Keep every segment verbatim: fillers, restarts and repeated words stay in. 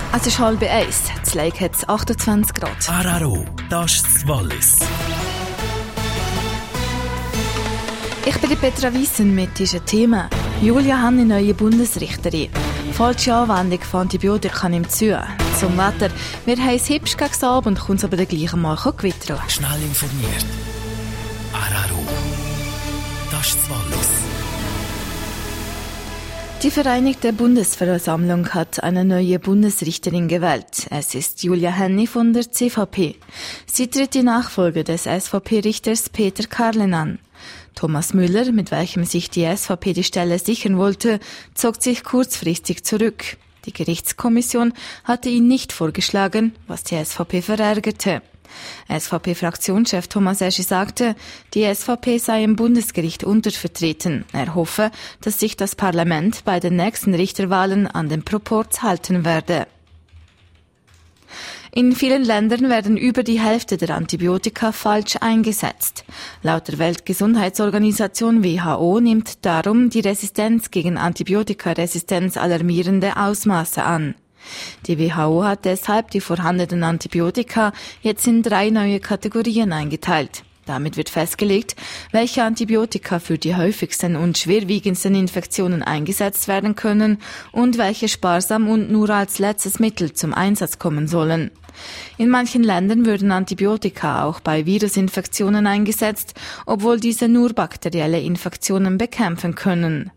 Es ist halb eins. Das Lake hat achtundzwanzig Grad. Araro, das ist das Wallis. Ich bin die Petra Wiesen mit diesen Themen. Julia Henni, neue Bundesrichterin. Falsche Anwendung von Antibiotika nimmt zu. Zum Wetter. Wir haben es hübsch gegen Abend, kommt es aber dann gleich mal gewittern. Schnell informiert. Araro, das ist das Wallis. Die Vereinigte Bundesversammlung hat eine neue Bundesrichterin gewählt. Es ist Julia Henni von der C V P. Sie tritt die Nachfolge des S V P-Richters Peter Karlen an. Thomas Müller, mit welchem sich die S V P die Stelle sichern wollte, zog sich kurzfristig zurück. Die Gerichtskommission hatte ihn nicht vorgeschlagen, was die S V P verärgerte. S V P-Fraktionschef Thomas Eschi sagte, die S V P sei im Bundesgericht untervertreten. Er hoffe, dass sich das Parlament bei den nächsten Richterwahlen an den Proporz halten werde. In vielen Ländern werden über die Hälfte der Antibiotika falsch eingesetzt. Laut der Weltgesundheitsorganisation W H O nimmt darum die Resistenz gegen Antibiotikaresistenz alarmierende Ausmaße an. Die W H O hat deshalb die vorhandenen Antibiotika jetzt in drei neue Kategorien eingeteilt. Damit wird festgelegt, welche Antibiotika für die häufigsten und schwerwiegendsten Infektionen eingesetzt werden können und welche sparsam und nur als letztes Mittel zum Einsatz kommen sollen. In manchen Ländern würden Antibiotika auch bei Virusinfektionen eingesetzt, obwohl diese nur bakterielle Infektionen bekämpfen können.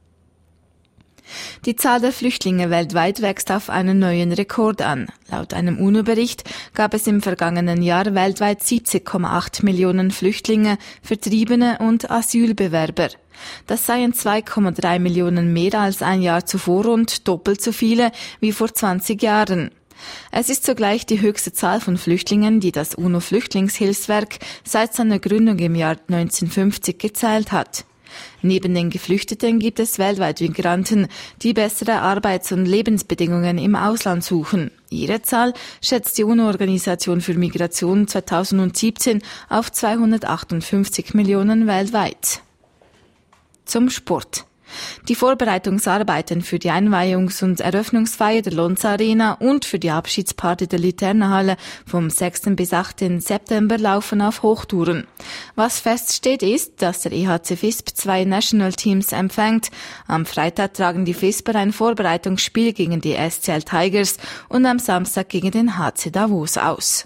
Die Zahl der Flüchtlinge weltweit wächst auf einen neuen Rekord an. Laut einem UNO-Bericht gab es im vergangenen Jahr weltweit siebzig Komma acht Millionen Flüchtlinge, Vertriebene und Asylbewerber. Das seien zwei Komma drei Millionen mehr als ein Jahr zuvor und doppelt so viele wie vor zwanzig Jahren. Es ist zugleich die höchste Zahl von Flüchtlingen, die das UNO-Flüchtlingshilfswerk seit seiner Gründung im Jahr neunzehnhundertfünfzig gezählt hat. Neben den Geflüchteten gibt es weltweit Migranten, die bessere Arbeits- und Lebensbedingungen im Ausland suchen. Ihre Zahl schätzt die UNO-Organisation für Migration zweitausendsiebzehn auf zweihundertachtundfünfzig Millionen weltweit. Zum Sport. Die Vorbereitungsarbeiten für die Einweihungs- und Eröffnungsfeier der Lonza Arena und für die Abschiedsparty der Literna-Halle vom sechsten bis achten September laufen auf Hochtouren. Was feststeht ist, dass der E H C Visp zwei National Teams empfängt. Am Freitag tragen die Visper ein Vorbereitungsspiel gegen die S C L Tigers und am Samstag gegen den H C Davos aus.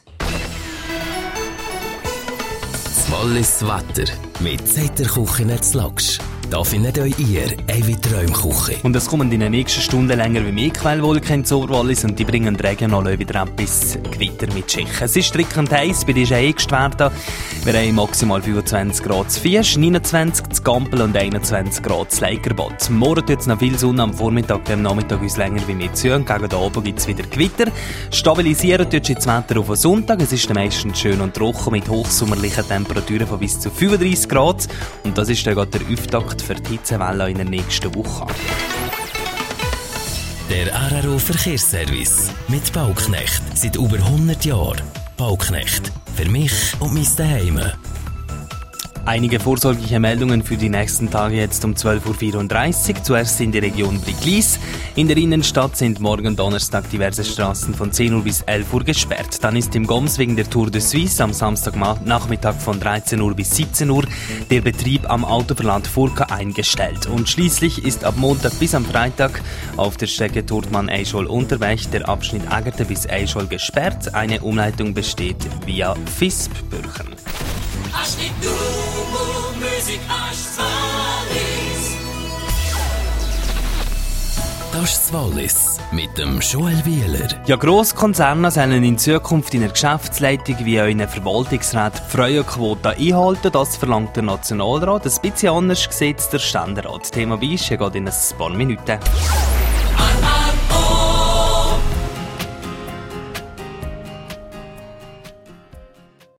Das Wallis Wetter mit Zetterkuchen zu Lagsch. Da findet euch ihr eine Träumküche. Und es kommen in den nächsten Stunden länger wie mehr Quellwolken ins Oberwallis und die bringen regional wieder etwas Gewitter mit Schicht. Es ist drückend heiß, bei dir ist Eichstätt. Wir haben maximal fünfundzwanzig Grad zu Fies, neunundzwanzig zu Gampel und einundzwanzig Grad zu Leikerbad. Morgen tut es noch viel Sonne, am Vormittag, am Nachmittag uns länger wie mehr zu. Und gegen den Abend gibt es wieder Gewitter. Stabilisieren tut sich das Wetter auf den Sonntag. Es ist meistens schön und trocken mit hochsommerlichen Temperaturen von bis zu fünfunddreissig Grad. Und das ist dann gerade der Auftakt für die Hitzewelle in der nächsten Woche. Der Araro Verkehrsservice mit Bauknecht seit über hundert Jahren. Bauknecht. Für mich und mein Zuhause. Einige vorsorgliche Meldungen für die nächsten Tage jetzt um zwölf Uhr vierunddreißig. Zuerst in der Region Briglis. In der Innenstadt sind morgen Donnerstag diverse Straßen von zehn Uhr bis elf Uhr gesperrt. Dann ist im Goms wegen der Tour de Suisse am Samstagnachmittag von dreizehn Uhr bis siebzehn Uhr der Betrieb am Autoverland Furka eingestellt. Und schließlich ist ab Montag bis am Freitag auf der Strecke Turtmann-Eischol-Unterweg der Abschnitt Agerte bis Eischol gesperrt. Eine Umleitung besteht via Visp-Bürchen. Das ist das Wallis mit dem Joel Wieler. Ja, Grosskonzerne sollen in Zukunft in der Geschäftsleitung wie auch in der Verwaltungsrat die Frauenquote einhalten. Das verlangt der Nationalrat. Ein bisschen anders sieht der Ständerat. Thema Beische geht in ein paar Minuten.